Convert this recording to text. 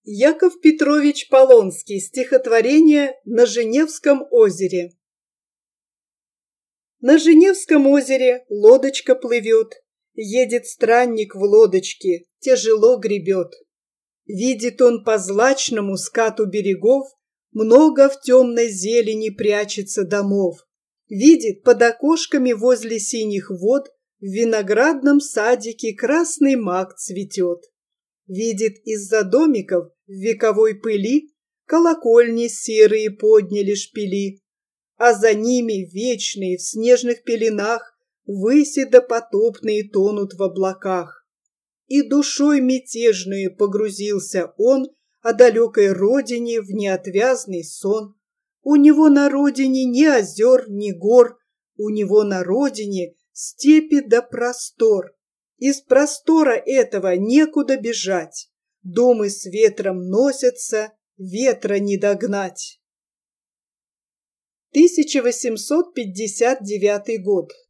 Яков Петрович Полонский. Стихотворение «На Женевском озере». На Женевском озере лодочка плывет, едет странник в лодочке, тяжело гребет. Видит он по злачному скату берегов, много в темной зелени прячется домов. Видит под окошками возле синих вод в виноградном садике красный мак цветет. Видит из-за домиков в вековой пыли колокольни серые подняли шпили, а за ними вечные в снежных пеленах выси допотопные тонут в облаках. И душой мятежную погрузился он о далекой родине в неотвязный сон. У него на родине ни озер, ни гор, у него на родине степи да простор. Из простора этого некуда бежать, думы с ветром носятся, ветра не догнать. 1859 год.